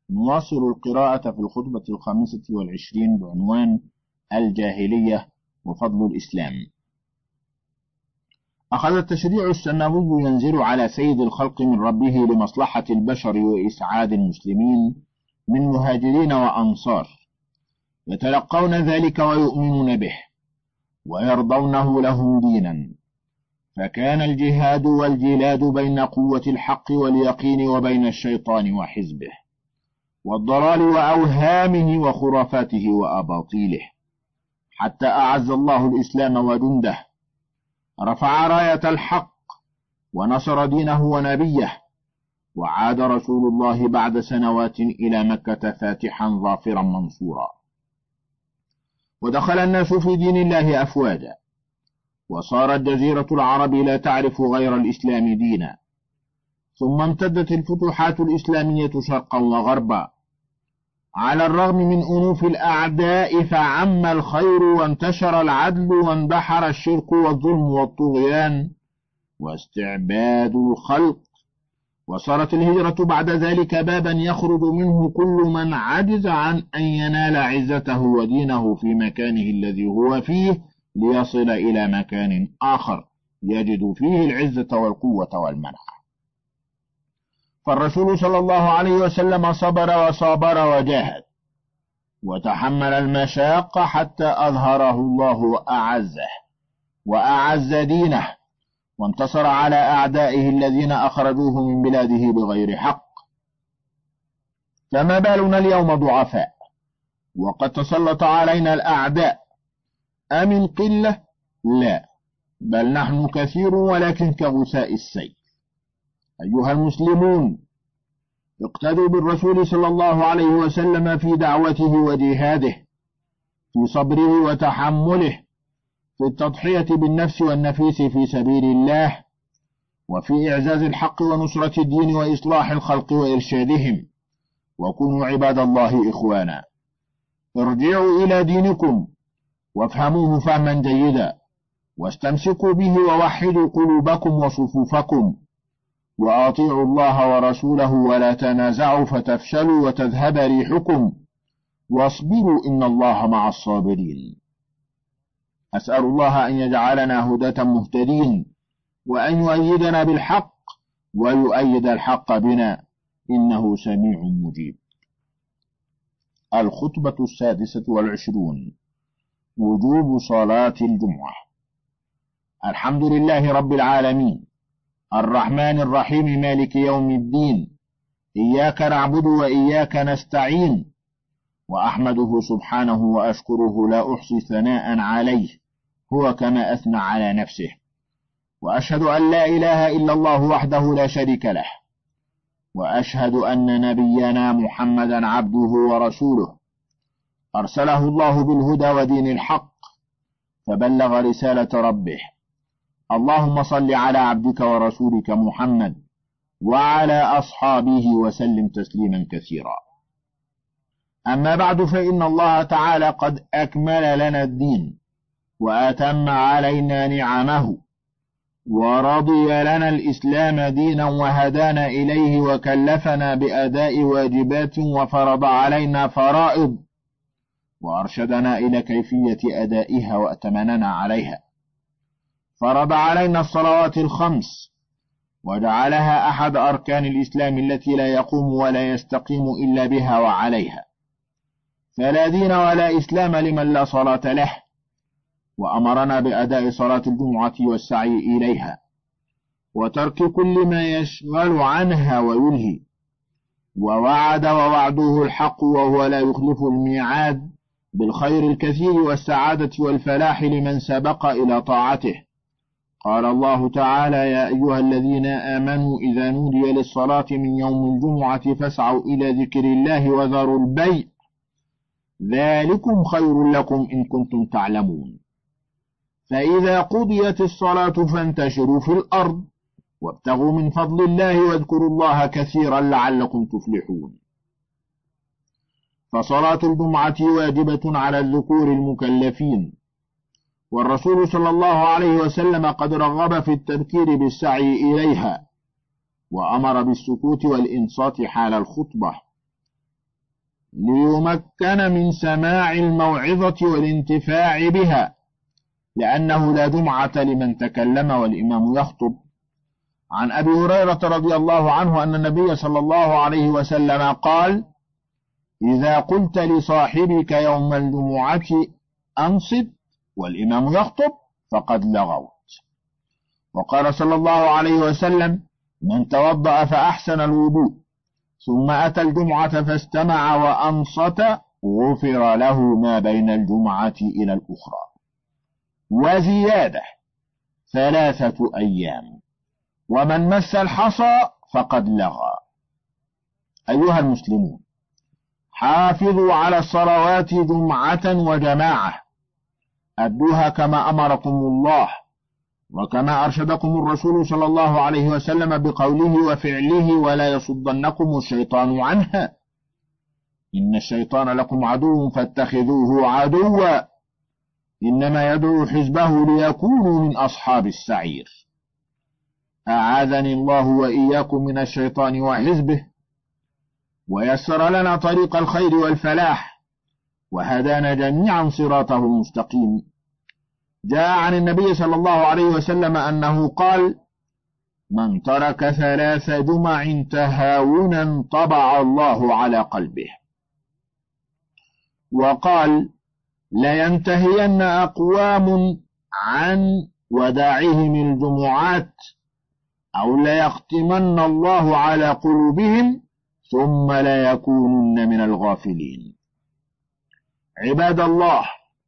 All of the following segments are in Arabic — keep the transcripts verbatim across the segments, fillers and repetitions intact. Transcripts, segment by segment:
نواصل القراءة في الخطبة الخامسة والعشرين بعنوان الجاهلية وفضل الإسلام. أخذ التشريع السماوي ينزل على سيد الخلق من ربه لمصلحة البشر وإسعاد المسلمين من مهاجرين وأنصار، يتلقون ذلك ويؤمنون به ويرضونه لهم دينا، فكان الجهاد والجلاد بين قوة الحق واليقين وبين الشيطان وحزبه والضلال وأوهامه وخرافاته وأباطيله، حتى أعز الله الإسلام وجنده، رفع راية الحق ونصر دينه ونبيه، وعاد رسول الله بعد سنوات إلى مكة فاتحا ظافرا منصورا، ودخل الناس في دين الله أفواجا، وصارت جزيرة العرب لا تعرف غير الإسلام دينا، ثم امتدت الفتوحات الإسلامية شرقا وغربا على الرغم من أنوف الأعداء، فعم الخير وانتشر العدل واندحر الشرك والظلم والطغيان واستعباد الخلق، وصارت الهجرة بعد ذلك بابا يخرج منه كل من عجز عن أن ينال عزته ودينه في مكانه الذي هو فيه ليصل إلى مكان آخر يجد فيه العزة والقوة والمنحة. فالرسول صلى الله عليه وسلم صبر وصابر وجاهد وتحمل المشاق حتى أظهره الله وأعزه وأعز دينه، وانتصر على أعدائه الذين أخرجوه من بلاده بغير حق. فما بالنا اليوم ضعفاء وقد تسلط علينا الأعداء؟ أمن قلة؟ لا، بل نحن كثير ولكن كغثاء السيل. أيها المسلمون، اقتدوا بالرسول صلى الله عليه وسلم في دعوته وجهاده، في صبره وتحمله، في التضحية بالنفس والنفيس في سبيل الله، وفي إعزاز الحق ونصرة الدين وإصلاح الخلق وإرشادهم، وكونوا عباد الله إخوانا. ارجعوا إلى دينكم وافهموه فهما جيدا، واستمسكوا به ووحدوا قلوبكم وصفوفكم، وأطيعوا الله ورسوله ولا تنازعوا فتفشلوا وتذهب ريحكم، واصبروا إن الله مع الصابرين. أسأل الله أن يجعلنا هداة مهتدين، وأن يؤيدنا بالحق ويؤيد الحق بنا، إنه سميع مجيب. الخطبة السادسة والعشرون: وجوب صلاة الجمعة. الحمد لله رب العالمين، الرحمن الرحيم، مالك يوم الدين، إياك نعبد وإياك نستعين، وأحمده سبحانه وأشكره لا أحصي ثناء عليه، هو كما أثنى على نفسه، وأشهد أن لا إله إلا الله وحده لا شريك له، وأشهد أن نبينا محمدا عبده ورسوله، أرسله الله بالهدى ودين الحق فبلغ رسالة ربه. اللهم صل على عبدك ورسولك محمد وعلى أصحابه وسلم تسليما كثيرا. أما بعد، فإن الله تعالى قد أكمل لنا الدين وأتم علينا نعمه، ورضي لنا الإسلام دينا وهدانا إليه، وكلفنا بأداء واجبات وفرض علينا فرائض، وأرشدنا إلى كيفية أدائها وأتمننا عليها. فرض علينا الصلوات الخمس وجعلها أحد أركان الإسلام التي لا يقوم ولا يستقيم إلا بها وعليها، فلا دين ولا إسلام لمن لا صلاة له. وأمرنا بأداء صلاة الجمعة والسعي إليها، وترك كل ما يشغل عنها ويلهي، ووعد ووعده الحق وهو لا يخلف الميعاد بالخير الكثير والسعادة والفلاح لمن سبق إلى طاعته. قال الله تعالى: يا أيها الذين آمنوا إذا نودي للصلاة من يوم الجمعة فاسعوا إلى ذكر الله وذروا البيع، ذلكم خير لكم إن كنتم تعلمون. فإذا قضيت الصلاة فانتشروا في الأرض وابتغوا من فضل الله واذكروا الله كثيرا لعلكم تفلحون. فصلاة الجمعة واجبة على الذكور المكلفين، والرسول صلى الله عليه وسلم قد رغب في التذكير بالسعي إليها، وأمر بالسكوت والإنصات حال الخطبة، ليمكن من سماع الموعظة والانتفاع بها، لأنه لا جمعة لمن تكلم والإمام يخطب. عن أبي هريرة رضي الله عنه أن النبي صلى الله عليه وسلم قال: إذا قلت لصاحبك يوم الجمعة أنصت والإمام يخطب فقد لغوت. وقال صلى الله عليه وسلم: من توضأ فأحسن الوضوء ثم أتى الجمعة فاستمع وأنصت غفر له ما بين الجمعة إلى الأخرى. وزيادة: ثلاثة أيام. ومن مس الحصى فقد لغى. أيها المسلمون، حافظوا على الصلوات جمعة وجماعة، أدوها كما أمركم الله وكما أرشدكم الرسول صلى الله عليه وسلم بقوله وفعله، ولا يصدنكم الشيطان عنها، إن الشيطان لكم عدو فاتخذوه عدوا، إنما يدعو حزبه ليكونوا من أصحاب السعير. أعاذني الله وإياكم من الشيطان وحزبه، ويسر لنا طريق الخير والفلاح، وهدانا جميعا صراطه المستقيم. جاء عن النبي صلى الله عليه وسلم أنه قال: من ترك ثلاث جمع تهاونا طبع الله على قلبه. وقال: لينتهين أقوام عن وداعهم الجمعات أو ليختمن الله على قلوبهم ثم ليكونن من الغافلين. عباد الله،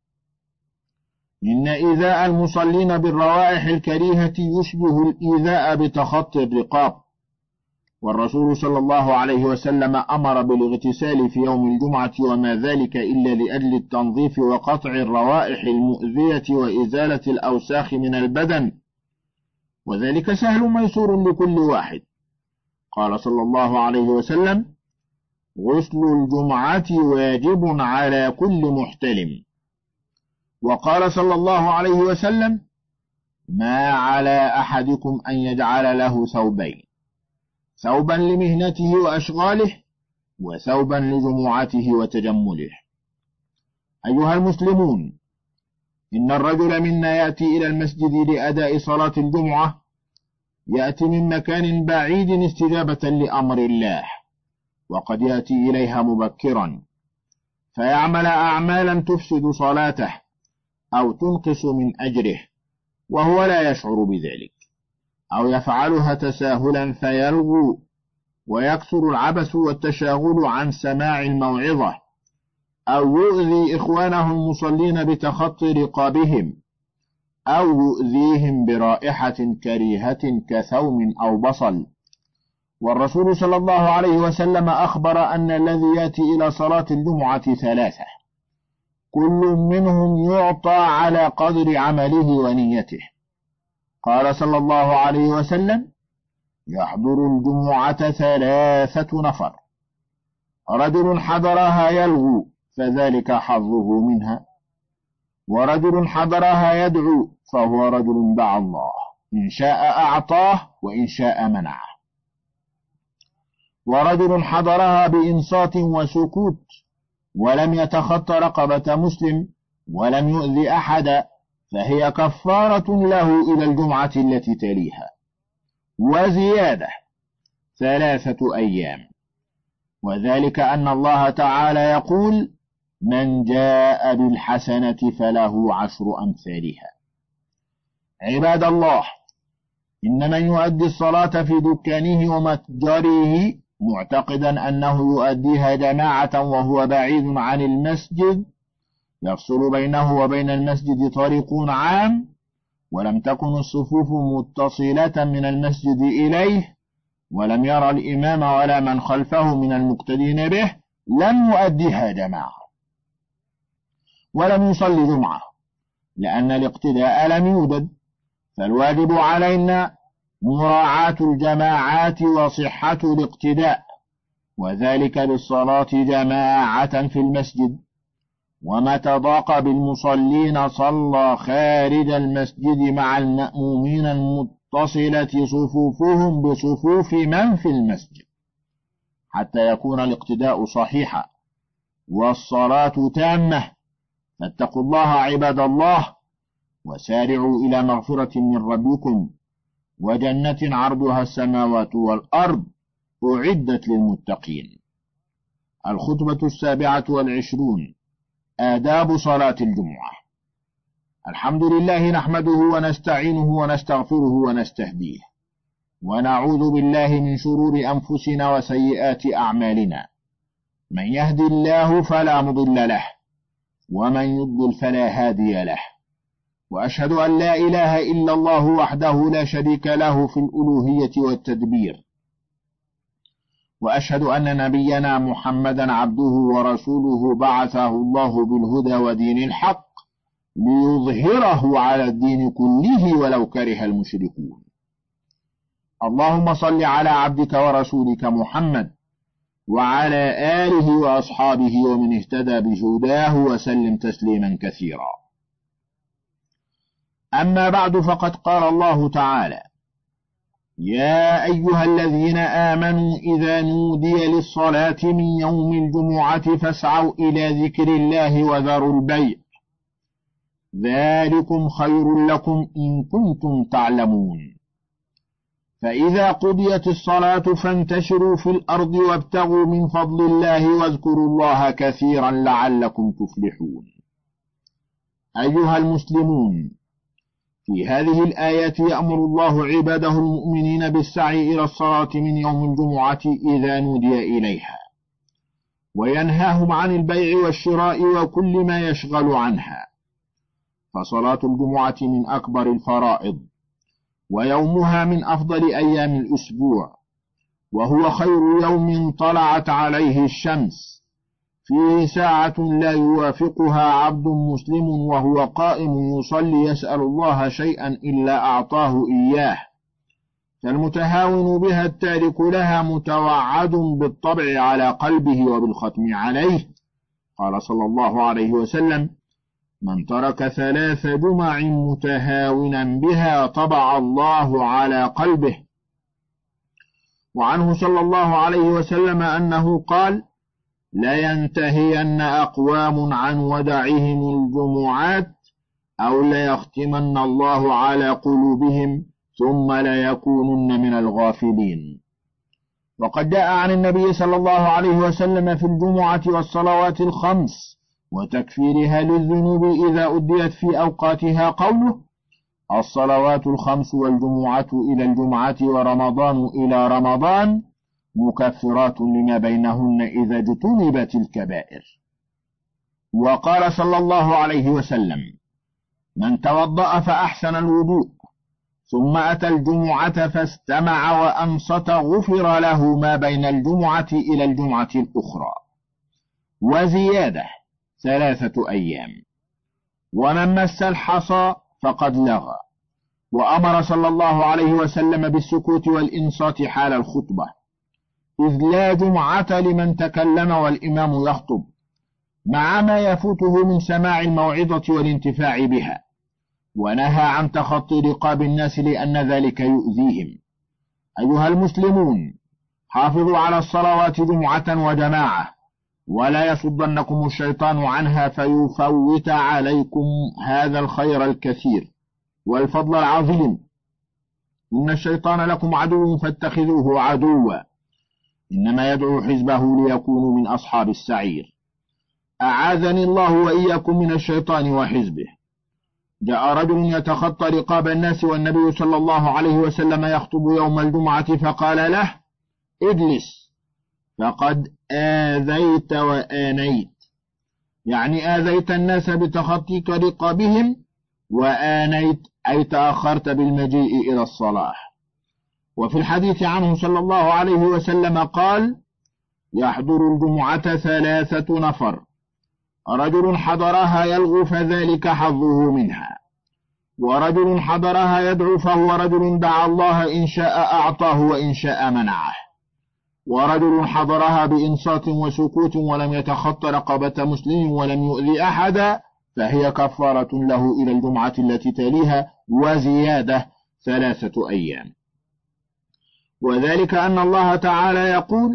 إن إيذاء المصلين بالروائح الكريهة يشبه الإيذاء بتخطي الرقاب، والرسول صلى الله عليه وسلم أمر بالاغتسال في يوم الجمعة، وما ذلك إلا لأجل التنظيف وقطع الروائح المؤذية وإزالة الأوساخ من البدن، وذلك سهل ميسور لكل واحد. قال صلى الله عليه وسلم: غسل الجمعة واجب على كل محتلم. وقال صلى الله عليه وسلم: ما على أحدكم أن يجعل له ثوبين، ثوبا لمهنته وأشغاله وثوبا لجمعته وتجمله. أيها المسلمون، إن الرجل منا يأتي إلى المسجد لأداء صلاة الجمعة، يأتي من مكان بعيد استجابة لأمر الله، وقد يأتي إليها مبكرا فيعمل أعمالا تفسد صلاته أو تنقص من أجره وهو لا يشعر بذلك، أو يفعلها تساهلا فيلغو ويكثر العبث والتشاغل عن سماع الموعظة، أو يؤذي إخوانه المصلين بتخطي رقابهم، أو يؤذيهم برائحة كريهة كثوم أو بصل. والرسول صلى الله عليه وسلم أخبر أن الذي يأتي إلى صلاة الجمعة ثلاثة، كل منهم يعطى على قدر عمله ونيته. قال صلى الله عليه وسلم: يحضر الجمعة ثلاثة نفر، رجل حضرها يلغو فذلك حظه منها، ورجل حضرها يدعو فهو رجل دعا الله، إن شاء أعطاه وإن شاء منعه، ورجل حضرها بإنصات وسكوت ولم يتخطى رقبة مسلم ولم يؤذي أحدا، فهي كفارة له إلى الجمعة التي تليها. وزيادة: ثلاثة أيام، وذلك أن الله تعالى يقول: من جاء بالحسنة فله عشر أمثالها. عباد الله، إن من يؤدي الصلاة في دكانه ومتجره معتقدا أنه يؤديها جماعة وهو بعيد عن المسجد، يفصل بينه وبين المسجد طريق عام، ولم تكن الصفوف متصلة من المسجد إليه، ولم يرى الإمام ولا من خلفه من المقتدين به، لم يؤديها جماعة ولم يصلي جمعة، لأن الاقتداء لم يوجد. فالواجب علينا مراعاة الجماعات وصحة الاقتداء، وذلك للصلاة جماعة في المسجد، ومتى ضاق بالمصلين صلى خارج المسجد مع المأمومين المتصلة صفوفهم بصفوف من في المسجد، حتى يكون الاقتداء صحيحا. والصلاة تامة، فاتقوا الله عباد الله، وسارعوا إلى مغفرة من ربكم وجنة عرضها السماوات والأرض أعدت للمتقين. الخطبة السابعة والعشرون: آداب صلاة الجمعة. الحمد لله نحمده ونستعينه ونستغفره ونستهديه، ونعوذ بالله من شرور أنفسنا وسيئات أعمالنا، من يهدي الله فلا مضل له، ومن يضلل فلا هادي له، وأشهد أن لا إله إلا الله وحده لا شريك له في الألوهية والتدبير، وأشهد أن نبينا محمدا عبده ورسوله بعثه الله بالهدى ودين الحق ليظهره على الدين كله ولو كره المشركون. اللهم صل على عبدك ورسولك محمد وعلى آله وأصحابه ومن اهتدى بهداه وسلم تسليما كثيرا. أما بعد، فقد قال الله تعالى: يا أيها الذين آمنوا إذا نودي للصلاة من يوم الجمعة فاسعوا إلى ذكر الله وذروا البيع، ذلكم خير لكم إن كنتم تعلمون. فإذا قضيت الصلاة فانتشروا في الأرض وابتغوا من فضل الله واذكروا الله كثيرا لعلكم تفلحون. أيها المسلمون، في هذه الآيات يأمر الله عباده المؤمنين بالسعي إلى الصلاة من يوم الجمعة إذا نودي إليها، وينهاهم عن البيع والشراء وكل ما يشغل عنها، فصلاة الجمعة من أكبر الفرائض، ويومها من أفضل أيام الأسبوع، وهو خير يوم طلعت عليه الشمس، فيه ساعة لا يوافقها عبد مسلم وهو قائم يصلي يسأل الله شيئا إلا أعطاه إياه، فالمتهاون بها التارك لها متوعد بالطبع على قلبه وبالختم عليه. قال صلى الله عليه وسلم: من ترك ثلاث جمع متهاونا بها طبع الله على قلبه. وعنه صلى الله عليه وسلم أنه قال: لا ينتهين أقوام عن ودعهم الجمعات أو ليختمن الله على قلوبهم ثم ليكونن من الغافلين. وقد جاء عن النبي صلى الله عليه وسلم في الجمعة والصلوات الخمس وتكفيرها للذنوب إذا أديت في أوقاتها قوله: الصلوات الخمس والجمعة إلى الجمعة ورمضان إلى رمضان مكفرات لما بينهن إذا اجتنبت الكبائر. وقال صلى الله عليه وسلم: من توضأ فأحسن الوضوء ثم أتى الجمعة فاستمع وأنصت غفر له ما بين الجمعة إلى الجمعة الأخرى، وزيادة ثلاثة أيام. ومن مس الحصى فقد لغى. وأمر صلى الله عليه وسلم بالسكوت والإنصات حال الخطبة، إذ لا جمعة لمن تكلم والإمام يخطب، مع ما يفوته من سماع الموعظة والانتفاع بها، ونهى عن تخطي رقاب الناس لأن ذلك يؤذيهم. أيها المسلمون، حافظوا على الصلوات جمعة وجماعة، ولا يصدنكم الشيطان عنها فيفوت عليكم هذا الخير الكثير والفضل العظيم. إن الشيطان لكم عدو فاتخذوه عدوا، إنما يدعو حزبه ليكونوا من أصحاب السعير. أعاذني الله وإياكم من الشيطان وحزبه. جاء رجل يتخطى رقاب الناس والنبي صلى الله عليه وسلم يخطب يوم الجمعة فقال له: اجلس فقد آذيت وآنيت، يعني آذيت الناس بتخطيك رقابهم، وآنيت أي تأخرت بالمجيء إلى الصلاة. وفي الحديث عنه صلى الله عليه وسلم قال: يحضر الجمعة ثلاثة نفر، رجل حضرها يلغو فذلك حظه منها، ورجل حضرها يدعو فهو رجل دعا الله إن شاء أعطاه وإن شاء منعه، ورجل حضرها بإنصات وسكوت ولم يتخطى رقبة مسلم ولم يؤذي أحدا فهي كفارة له إلى الجمعة التي تليها وزيادة ثلاثة أيام. وذلك أن الله تعالى يقول: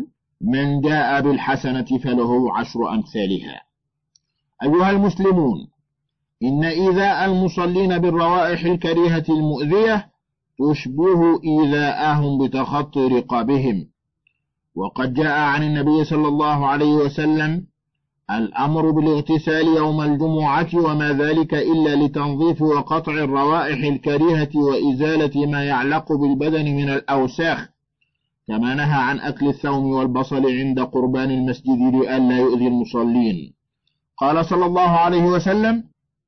من جاء بالحسنة فله عشر أمثالها. أيها المسلمون، إن إيذاء المصلين بالروائح الكريهة المؤذية تشبه إيذاءهم بتخطي رقابهم، وقد جاء عن النبي صلى الله عليه وسلم الأمر بالاغتسال يوم الجمعة، وما ذلك إلا لتنظيف وقطع الروائح الكريهة وإزالة ما يعلق بالبدن من الأوساخ، كما نهى عن أكل الثوم والبصل عند قربان المسجد لئلا يؤذي المصلين. قال صلى الله عليه وسلم: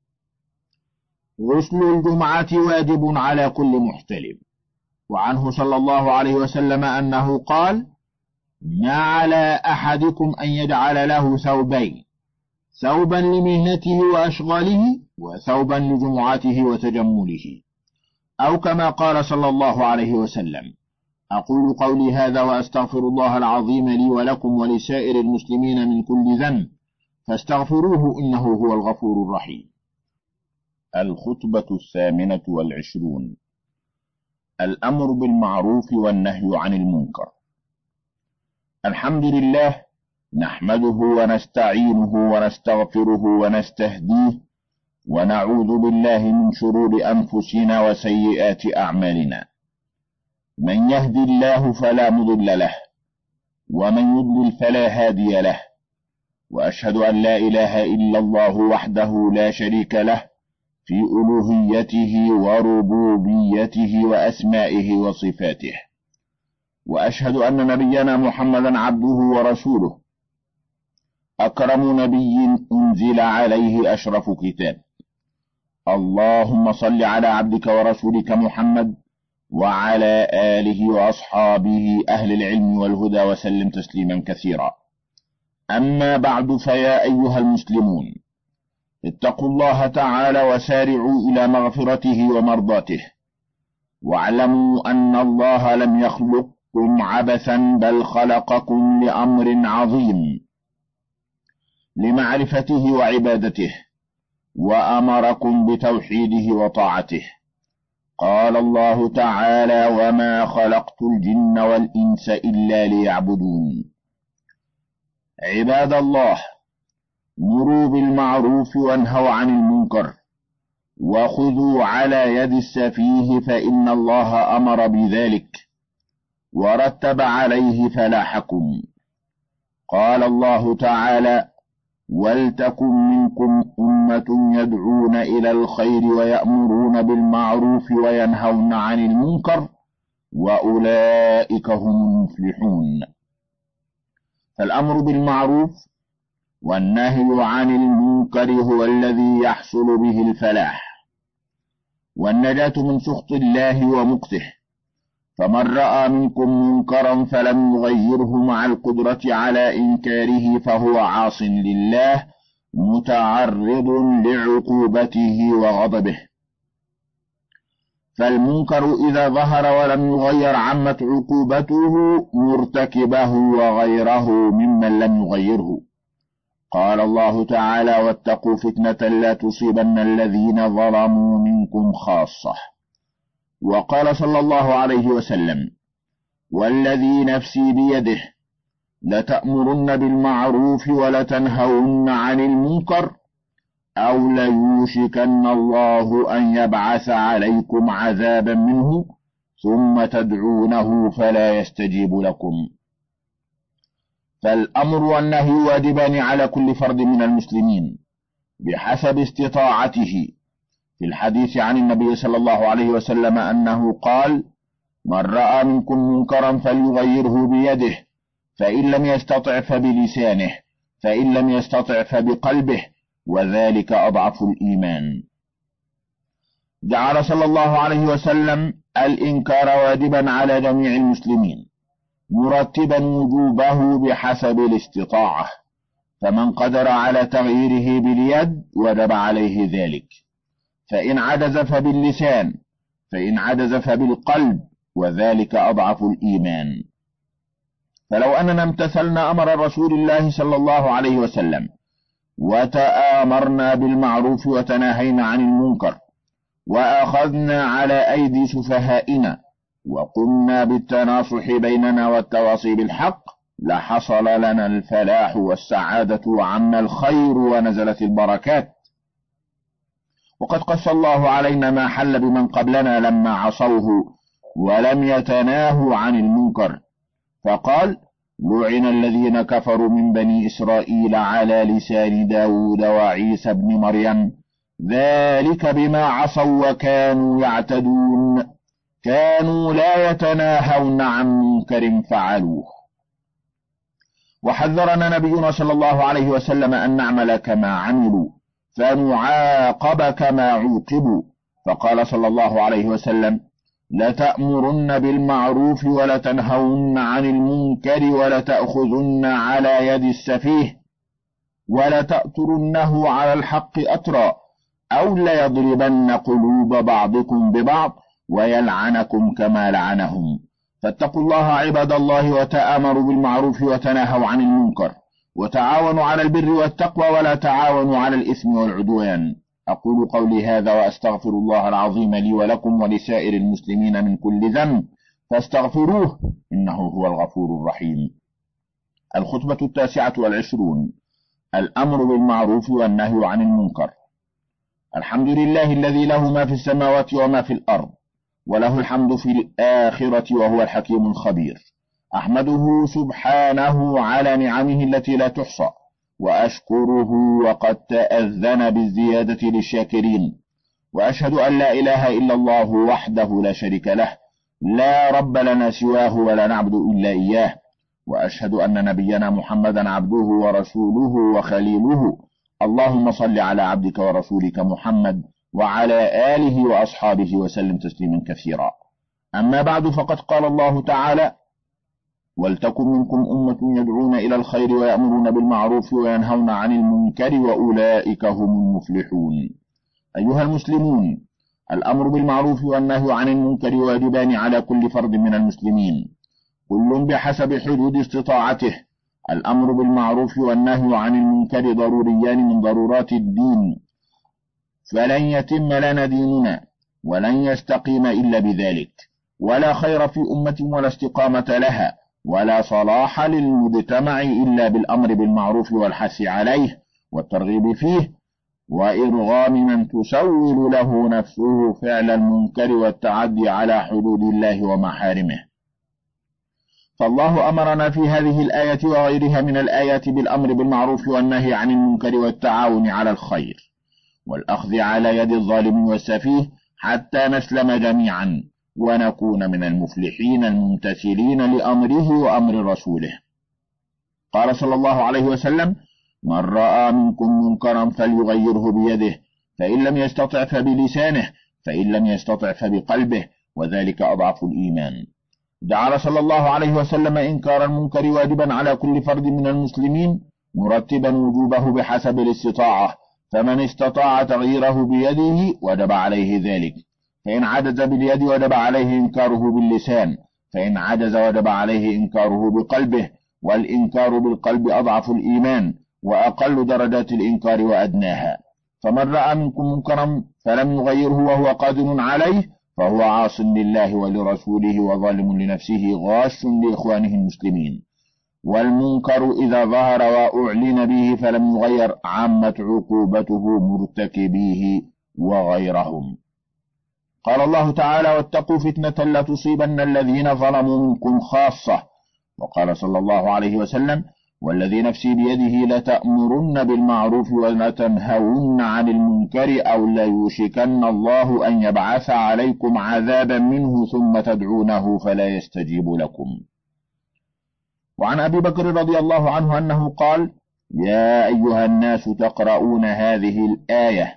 غسل الجمعة واجب على كل محتلم. وعنه صلى الله عليه وسلم أنه قال: ما على أحدكم أن يجعل له ثوبين، ثوبا لمهنته وأشغاله، وثوبا لجمعته وتجمله، أو كما قال صلى الله عليه وسلم. أقول قولي هذا وأستغفر الله العظيم لي ولكم ولسائر المسلمين من كل ذنب، فاستغفروه إنه هو الغفور الرحيم. الخطبة الثامنة والعشرون: الأمر بالمعروف والنهي عن المنكر. الحمد لله، نحمده ونستعينه ونستغفره ونستهديه، ونعوذ بالله من شرور أنفسنا وسيئات أعمالنا. من يهد الله فلا مضل له، ومن يضلل فلا هادي له، وأشهد أن لا إله إلا الله وحده لا شريك له في ألوهيته وربوبيته وأسمائه وصفاته، وأشهد أن نبينا محمدا عبده ورسوله، أكرم نبي أنزل عليه أشرف كتاب. اللهم صل على عبدك ورسولك محمد وعلى آله وأصحابه أهل العلم والهدى وسلم تسليما كثيرا. أما بعد، فيا أيها المسلمون، اتقوا الله تعالى وسارعوا إلى مغفرته ومرضاته، واعلموا أن الله لم يخلقكم عبثا، بل خلقكم لأمر عظيم، لمعرفته وعبادته، وأمركم بتوحيده وطاعته. قال الله تعالى: وما خلقت الجن والإنس إلا ليعبدون. عباد الله، مروا بالمعروف وانهوا عن المنكر، وخذوا على يد السفيه، فإن الله أمر بذلك ورتب عليه فلاحكم. قال الله تعالى: ولتكن منكم أمة يدعون إلى الخير ويأمرون بالمعروف وينهون عن المنكر، وأولئك هم المفلحون. فالأمر بالمعروف والنهي عن المنكر هو الذي يحصل به الفلاح والنجاة من سخط الله ومقته. فمن رأى منكم منكرا فلم يغيره مع القدرة على إنكاره فهو عاص لله، متعرض لعقوبته وغضبه. فالمنكر إذا ظهر ولم يغير عمت عقوبته مرتكبه وغيره ممن لم يغيره. قال الله تعالى: واتقوا فتنة لا تصيبن الذين ظلموا منكم خاصة. وقال صلى الله عليه وسلم: والذي نفسي بيده لتأمرن بالمعروف ولتنهون عن المنكر، أو ليوشكن الله أن يبعث عليكم عذابا منه ثم تدعونه فلا يستجيب لكم. فالأمر والنهي واجبان على كل فرد من المسلمين بحسب استطاعته. في الحديث عن النبي صلى الله عليه وسلم أنه قال: من رأى منكم منكرا فليغيره بيده، فإن لم يستطع فبلسانه، فإن لم يستطع فبقلبه، وذلك أضعف الإيمان. جعل صلى الله عليه وسلم الإنكار واجبا على جميع المسلمين، مرتبا وجوبه بحسب الاستطاعة، فمن قدر على تغييره باليد وجب عليه ذلك، فإن عجز فباللسان، فإن عجز فبالقلب، وذلك أضعف الإيمان. فلو أننا امتثلنا أمر رسول الله صلى الله عليه وسلم وتآمرنا بالمعروف وتناهينا عن المنكر، وأخذنا على أيدي سفهائنا، وقمنا بالتناصح بيننا والتواصي بالحق، لحصل لنا الفلاح والسعادة وعم الخير ونزلت البركات. وقد قص الله علينا ما حل بمن قبلنا لما عصوه ولم يتناهوا عن المنكر، فقال: لعن الذين كفروا من بني إسرائيل على لسان داود وعيسى بن مريم ذلك بما عصوا وكانوا يعتدون كانوا لا يتناهون عن منكر فعلوه. وحذرنا نبينا صلى الله عليه وسلم أن نعمل كما عملوا فنعاقب كما عوقبوا، فقال صلى الله عليه وسلم: لتأمرن بالمعروف ولتنهون عن المنكر ولتأخذن على يد السفيه ولتأترنه على الحق أترا أو ليضربن قلوب بعضكم ببعض ويلعنكم كما لعنهم. فاتقوا الله عباد الله وتآمروا بالمعروف وتناهوا عن المنكر وتعاونوا على البر والتقوى ولا تعاونوا على الإثم والعدوان. أقول قولي هذا وأستغفر الله العظيم لي ولكم ولسائر المسلمين من كل ذنب فاستغفروه إنه هو الغفور الرحيم. الخطبة التاسعة والعشرون: الأمر بالمعروف والنهي عن المنكر. الحمد لله الذي له ما في السماوات وما في الأرض وله الحمد في الآخرة وهو الحكيم الخبير. أحمده سبحانه على نعمه التي لا تحصى وأشكره وقد تأذن بالزيادة للشاكرين، وأشهد أن لا إله إلا الله وحده لا شريك له لا رب لنا سواه ولا نعبد إلا إياه، وأشهد أن نبينا محمدا عبده ورسوله وخليله. اللهم صل على عبدك ورسولك محمد وعلى آله وأصحابه وسلم تسليما كثيرا. أما بعد، فقد قال الله تعالى: ولتكن منكم أمة يدعون إلى الخير ويأمرون بالمعروف وينهون عن المنكر وأولئك هم المفلحون. أيها المسلمون، الأمر بالمعروف والنهي عن المنكر واجبان على كل فرد من المسلمين، كل بحسب حدود استطاعته. الأمر بالمعروف والنهي عن المنكر ضروريان من ضرورات الدين، فلن يتم لنا ديننا ولن يستقيم إلا بذلك، ولا خير في أمة ولا استقامة لها ولا صلاح للمجتمع إلا بالأمر بالمعروف والحث عليه والترغيب فيه وإرغام من تسول له نفسه فعل المنكر والتعدي على حدود الله ومحارمه. فالله أمرنا في هذه الآية وغيرها من الآيات بالأمر بالمعروف والنهي عن المنكر والتعاون على الخير والأخذ على يد الظالم والسفيه حتى نسلم جميعا ونكون من المفلحين الممتثلين لأمره وأمر رسوله. قال صلى الله عليه وسلم: من رأى منكم منكرا فليغيره بيده، فإن لم يستطع فبلسانه، فإن لم يستطع فبقلبه، وذلك أضعف الإيمان. جعل صلى الله عليه وسلم إنكار المنكر واجبا على كل فرد من المسلمين مرتبا وجوبه بحسب الاستطاعة، فمن استطاع تغييره بيده وجب عليه ذلك، فإن عجز باليد وجب عليه إنكاره باللسان، فإن عجز وجب عليه إنكاره بقلبه، والإنكار بالقلب أضعف الإيمان وأقل درجات الإنكار وأدناها. فمن رأى منكم منكرا فلم يغيره وهو قادر عليه فهو عاص لله ولرسوله وظالم لنفسه غاش لإخوانه المسلمين. والمنكر إذا ظهر وأعلن به فلم يغير عمت عقوبته مرتكبيه وغيرهم. قال الله تعالى: واتقوا فتنة لا تصيبن الذين ظلموا منكم خاصة. وقال صلى الله عليه وسلم: والذي نفسي بيده لتأمرن بالمعروف ولتنهون عن المنكر أو ليوشكن الله أن يبعث عليكم عذابا منه ثم تدعونه فلا يستجيب لكم. وعن أبي بكر رضي الله عنه أنه قال: يا أيها الناس تقرؤون هذه الآية: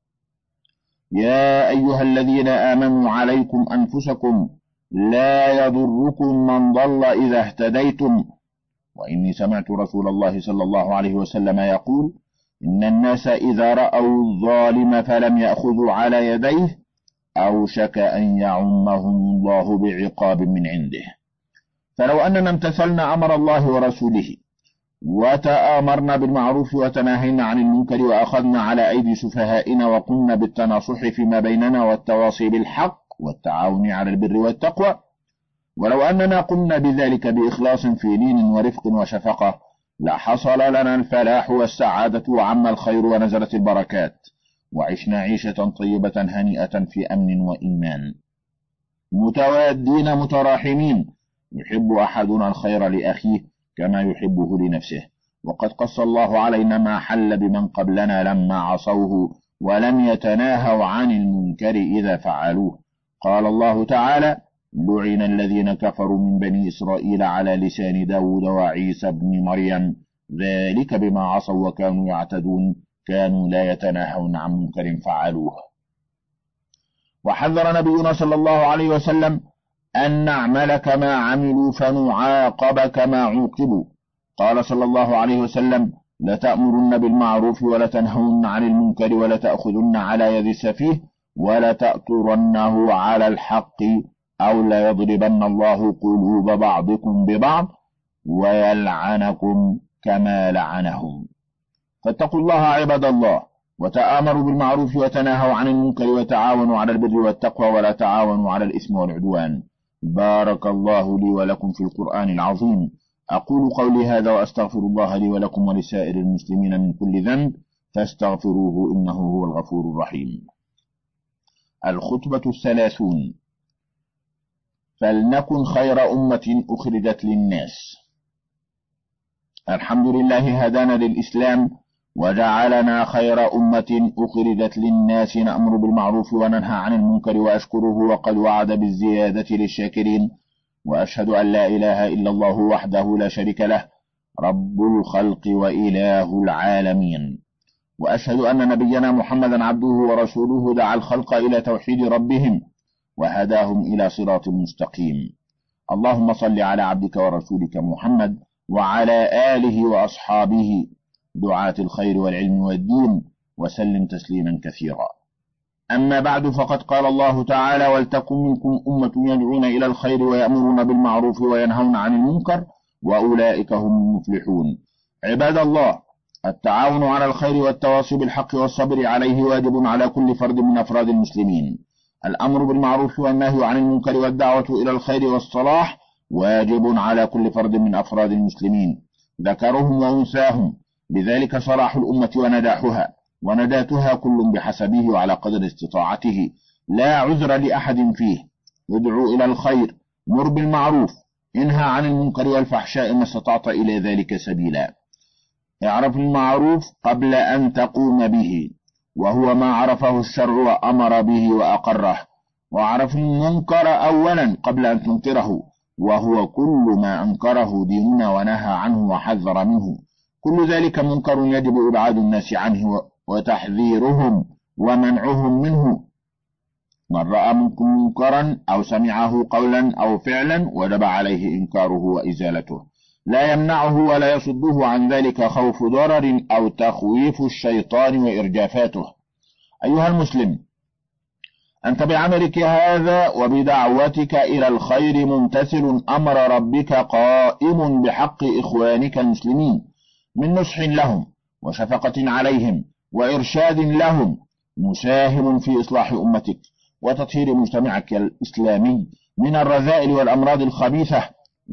يا أيها الذين آمنوا عليكم أنفسكم لا يضركم من ضل إذا اهتديتم. وإني سمعت رسول الله صلى الله عليه وسلم يقول: إن الناس إذا رأوا الظالم فلم يأخذوا على يديه أوشك أن يعمهم الله بعقاب من عنده. فلو أننا امتثلنا أمر الله ورسوله وتآمرنا بالمعروف وتناهينا عن المنكر وأخذنا على أيدي سفهائنا وقمنا بالتناصح فيما بيننا والتواصي بالحق والتعاون على البر والتقوى، ولو أننا قمنا بذلك بإخلاص في لين ورفق وشفقة لحصل لنا الفلاح والسعادة وعم الخير ونزلت البركات، وعشنا عيشة طيبة هنيئة في أمن وإيمان. متوادين متراحمين، يحب أحدنا الخير لأخيه كما يحبه لنفسه. وقد قص الله علينا ما حل بمن قبلنا لما عصوه ولم يتناهوا عن المنكر إذا فعلوه. قال الله تعالى: لعن الذين كفروا من بني إسرائيل على لسان داود وعيسى بن مريم ذلك بما عصوا وكانوا يعتدون كانوا لا يتناهون عن منكر فعلوه. وحذر نبينا صلى الله عليه وسلم أن نعمل كما عملوا فنعاقب كما عوقبوا. قال صلى الله عليه وسلم: لتأمرن بالمعروف ولتنهون عن المنكر ولتأخذن على يد السفيه ولتأطرنه على الحق أو ليضربن الله قلوب بعضكم ببعض ويلعنكم كما لعنهم. فاتقوا الله عباد الله، وتآمروا بالمعروف وتناهوا عن المنكر وتعاونوا على البر والتقوى ولا تعاونوا على الإثم والعدوان. بارك الله لي ولكم في القرآن العظيم. أقول قولي هذا وأستغفر الله لي ولكم ولسائر المسلمين من كل ذنب فاستغفروه إنه هو الغفور الرحيم. الخطبة الثلاثون: فلنكن خير أمة أخرجت للناس. الحمد لله هدانا للإسلام وجعلنا خير أمة أخرجت للناس، نأمر بالمعروف وننهى عن المنكر، وأشكره وقد وعد بالزيادة للشاكرين. وأشهد أن لا إله إلا الله وحده لا شريك له رب الخلق وإله العالمين. وأشهد أن نبينا محمدا عبده ورسوله دعا الخلق إلى توحيد ربهم وهداهم إلى صراط مستقيم. اللهم صل على عبدك ورسولك محمد وعلى آله وأصحابه دعاة الخير والعلم والدين وسلم تسليما كثيرا. أما بعد، فقد قال الله تعالى: ولتكن منكم أمة يدعون إلى الخير ويأمرون بالمعروف وينهون عن المنكر وأولئك هم المفلحون. عباد الله، التعاون على الخير والتواصي بالحق والصبر عليه واجب على كل فرد من أفراد المسلمين. الأمر بالمعروف والنهي عن المنكر والدعوة إلى الخير والصلاح واجب على كل فرد من أفراد المسلمين، ذكرهم وأنثاهم، بذلك صلاح الأمة ونجاحها ونجاتها كل بحسبه وعلى قدر استطاعته، لا عذر لأحد فيه. ادعو إلى الخير، مر بالمعروف، انهى عن المنكر والفحشاء ما استطعت إلى ذلك سبيلا. اعرف المعروف قبل أن تقوم به، وهو ما عرفه الشرع وأمر به وأقره. واعرف المنكر أولا قبل أن تنكره، وهو كل ما أنكره ديننا ونهى عنه وحذر منه. كل ذلك منكر يجب إبعاد الناس عنه وتحذيرهم ومنعهم منه. من رأى منكم منكرا أو سمعه قولا أو فعلا وجب عليه إنكاره وإزالته، لا يمنعه ولا يصده عن ذلك خوف ضرر أو تخويف الشيطان وإرجافاته. أيها المسلم، أنت بعملك هذا وبدعوتك إلى الخير ممتثل أمر ربك قائم بحق إخوانك المسلمين من نصح لهم وشفقة عليهم وإرشاد لهم، مساهم في إصلاح أمتك وتطهير مجتمعك الإسلامي من الرذائل والأمراض الخبيثة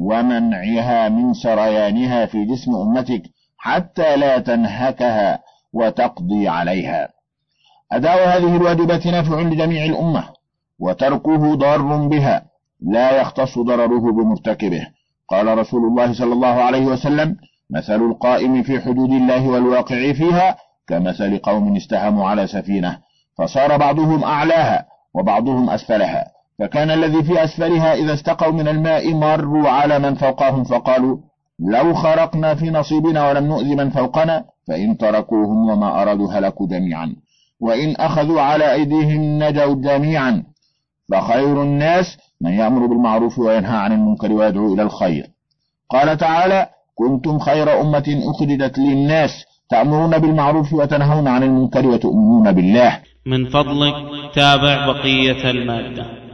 ومنعها من سريانها في جسم أمتك حتى لا تنهكها وتقضي عليها. أداء هذه الواجبات نافع لجميع الأمة، وتركه ضار بها لا يختص ضرره بمرتكبه. قال رسول الله صلى الله عليه وسلم: مثل القائم في حدود الله والواقع فيها كمثل قوم استهموا على سفينة فصار بعضهم أعلاها وبعضهم أسفلها، فكان الذي في أسفلها إذا استقوا من الماء مروا على من فوقهم فقالوا: لو خرقنا في نصيبنا ولم نؤذي من فوقنا، فإن تركوهم وما أرادوا هلكوا جميعا، وإن أخذوا على أيديهم نجوا جميعا. فخير الناس من يأمر بالمعروف وينهى عن المنكر ويدعو إلى الخير. قال تعالى: كنتم خير أمة أخرجت للناس تأمرون بالمعروف وتنهون عن المنكر وتؤمنون بالله. من فضلك تابع بقية المادة.